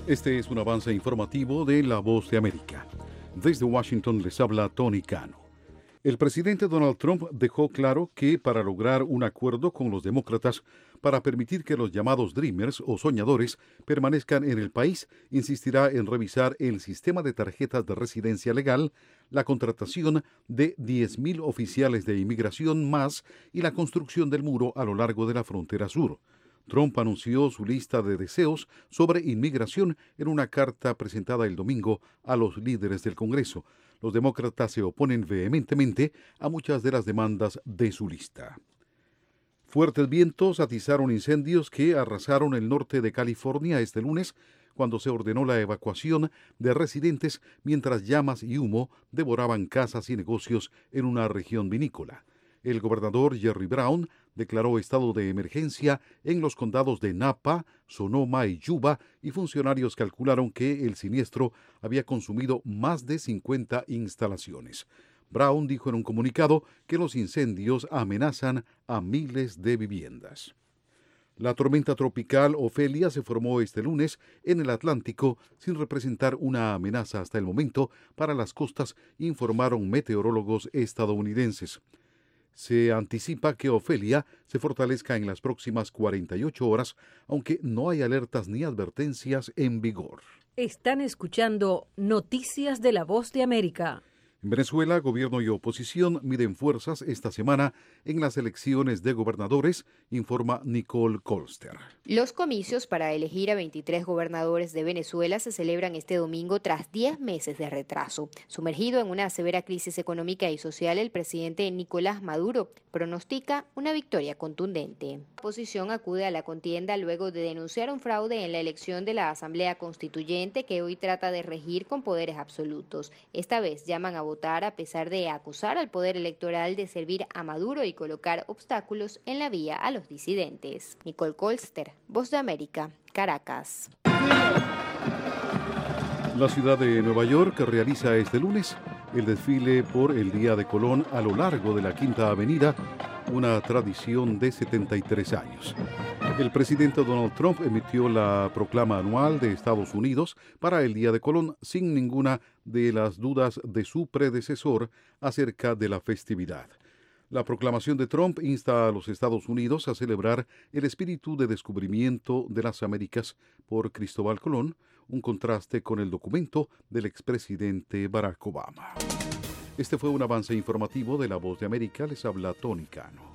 Este es un avance informativo de La Voz de América. Desde Washington les habla Tony Cano. El presidente Donald Trump dejó claro que para lograr un acuerdo con los demócratas para permitir que los llamados Dreamers o soñadores permanezcan en el país, insistirá en revisar el sistema de tarjetas de residencia legal, la contratación de 10,000 oficiales de inmigración más y la construcción del muro a lo largo de la frontera sur. Trump anunció su lista de deseos sobre inmigración en una carta presentada el domingo a los líderes del Congreso. Los demócratas se oponen vehementemente a muchas de las demandas de su lista. Fuertes vientos atizaron incendios que arrasaron el norte de California este lunes, cuando se ordenó la evacuación de residentes mientras llamas y humo devoraban casas y negocios en una región vinícola. El gobernador Jerry Brown declaró estado de emergencia en los condados de Napa, Sonoma y Yuba, y funcionarios calcularon que el siniestro había consumido más de 50 instalaciones. Brown dijo en un comunicado que los incendios amenazan a miles de viviendas. La tormenta tropical Ofelia se formó este lunes en el Atlántico sin representar una amenaza hasta el momento para las costas, informaron meteorólogos estadounidenses. Se anticipa que Ofelia se fortalezca en las próximas 48 horas, aunque no hay alertas ni advertencias en vigor. Están escuchando Noticias de La Voz de América. En Venezuela, gobierno y oposición miden fuerzas esta semana en las elecciones de gobernadores, informa Nicole Colster. Los comicios para elegir a 23 gobernadores de Venezuela se celebran este domingo tras 10 meses de retraso. Sumergido en una severa crisis económica y social, el presidente Nicolás Maduro pronostica una victoria contundente. La oposición acude a la contienda luego de denunciar un fraude en la elección de la Asamblea Constituyente que hoy trata de regir con poderes absolutos. Esta vez llaman a votar a pesar de acusar al poder electoral de servir a Maduro y colocar obstáculos en la vía a los disidentes. Nicole Colster, Voz de América, Caracas. La ciudad de Nueva York realiza este lunes el desfile por el Día de Colón a lo largo de la Quinta Avenida, una tradición de 73 años. El presidente Donald Trump emitió la proclama anual de Estados Unidos para el Día de Colón sin ninguna de las dudas de su predecesor acerca de la festividad. La proclamación de Trump insta a los Estados Unidos a celebrar el espíritu de descubrimiento de las Américas por Cristóbal Colón, un contraste con el documento del expresidente Barack Obama. Este fue un avance informativo de La Voz de América. Les habla Tony Cano.